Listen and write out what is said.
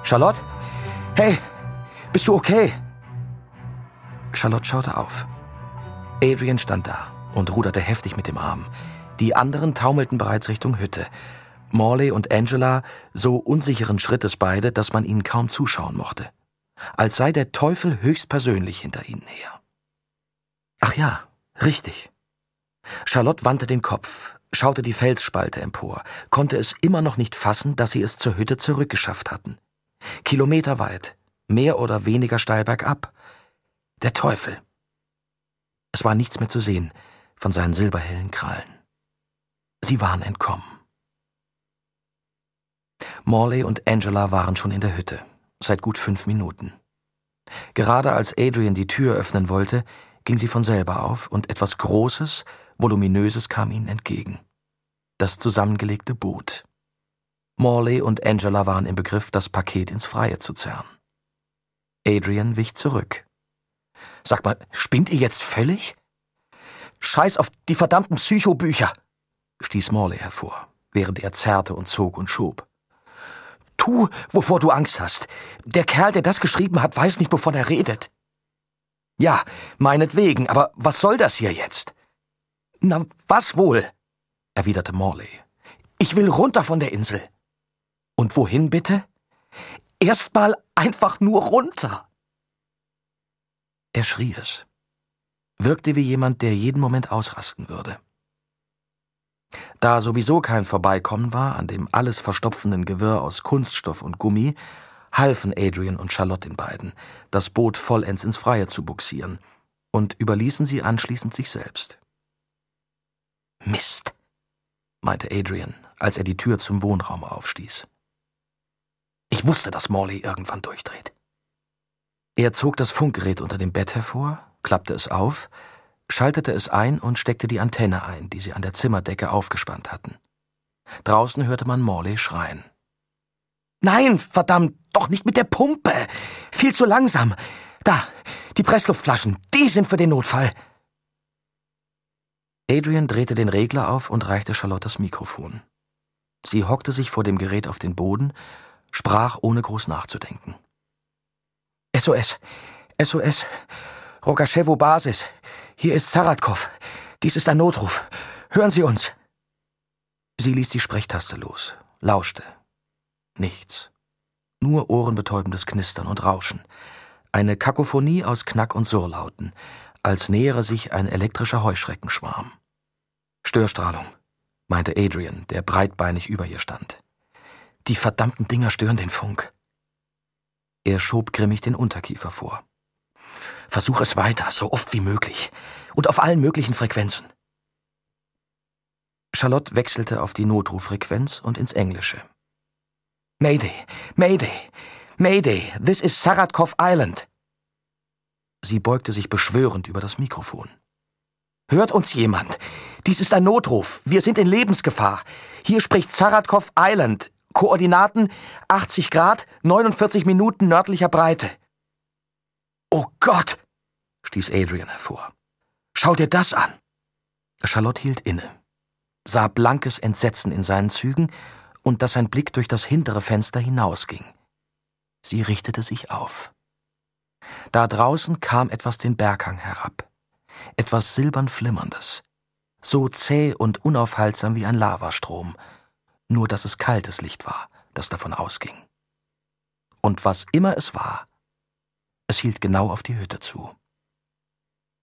Charlotte? Hey, bist du okay? Charlotte schaute auf. Adrian stand da und ruderte heftig mit dem Arm. Die anderen taumelten bereits Richtung Hütte. Morley und Angela so unsicheren Schrittes beide, dass man ihnen kaum zuschauen mochte. Als sei der Teufel höchstpersönlich hinter ihnen her. Ach ja, richtig. Charlotte wandte den Kopf, schaute die Felsspalte empor, konnte es immer noch nicht fassen, dass sie es zur Hütte zurückgeschafft hatten. Kilometerweit, mehr oder weniger steil bergab. Der Teufel. Es war nichts mehr zu sehen von seinen silberhellen Krallen. Sie waren entkommen. Morley und Angela waren schon in der Hütte, seit gut 5 Minuten. Gerade als Adrian die Tür öffnen wollte, ging sie von selber auf und etwas Großes, Voluminöses kam ihnen entgegen. Das zusammengelegte Boot. Morley und Angela waren im Begriff, das Paket ins Freie zu zerren. Adrian wich zurück. »Sag mal, spinnt ihr jetzt völlig?« »Scheiß auf die verdammten Psychobücher«, stieß Morley hervor, während er zerrte und zog und schob. »Tu, wovor du Angst hast. Der Kerl, der das geschrieben hat, weiß nicht, wovon er redet.« »Ja, meinetwegen, aber was soll das hier jetzt?« »Na, was wohl?«, erwiderte Morley. »Ich will runter von der Insel.« »Und wohin bitte?« »Erstmal einfach nur runter.« Er schrie es. Wirkte wie jemand, der jeden Moment ausrasten würde. Da sowieso kein Vorbeikommen war an dem alles verstopfenden Gewirr aus Kunststoff und Gummi, halfen Adrian und Charlotte den beiden, das Boot vollends ins Freie zu bugsieren, und überließen sie anschließend sich selbst. »Mist«, meinte Adrian, als er die Tür zum Wohnraum aufstieß. »Ich wusste, dass Morley irgendwann durchdreht.« Er zog das Funkgerät unter dem Bett hervor, klappte es auf, schaltete es ein und steckte die Antenne ein, die sie an der Zimmerdecke aufgespannt hatten. Draußen hörte man Morley schreien. »Nein, verdammt, doch nicht mit der Pumpe! Viel zu langsam! Da, die Pressluftflaschen, die sind für den Notfall!« Adrian drehte den Regler auf und reichte Charlotte das Mikrofon. Sie hockte sich vor dem Gerät auf den Boden, sprach ohne groß nachzudenken. »SOS, SOS, Rogaschewo Basis, hier ist Saratkow, dies ist ein Notruf, hören Sie uns!« Sie ließ die Sprechtaste los, lauschte. Nichts. Nur ohrenbetäubendes Knistern und Rauschen. Eine Kakophonie aus Knack- und Surrlauten, als nähere sich ein elektrischer Heuschreckenschwarm. »Störstrahlung«, meinte Adrian, der breitbeinig über ihr stand. »Die verdammten Dinger stören den Funk.« Er schob grimmig den Unterkiefer vor. »Versuch es weiter, so oft wie möglich. Und auf allen möglichen Frequenzen.« Charlotte wechselte auf die Notrufrequenz und ins Englische. »Mayday, Mayday, Mayday, this is Saratkow Island.« Sie beugte sich beschwörend über das Mikrofon. »Hört uns jemand? Dies ist ein Notruf. Wir sind in Lebensgefahr. Hier spricht Saratkow Island. Koordinaten 80 Grad, 49 Minuten nördlicher Breite.« »Oh Gott«, stieß Adrian hervor. »Schau dir das an!« Charlotte hielt inne, sah blankes Entsetzen in seinen Zügen und dass sein Blick durch das hintere Fenster hinausging. Sie richtete sich auf. Da draußen kam etwas den Berghang herab. Etwas silbern Flimmerndes. So zäh und unaufhaltsam wie ein Lavastrom. Nur dass es kaltes Licht war, das davon ausging. Und was immer es war, es hielt genau auf die Hütte zu.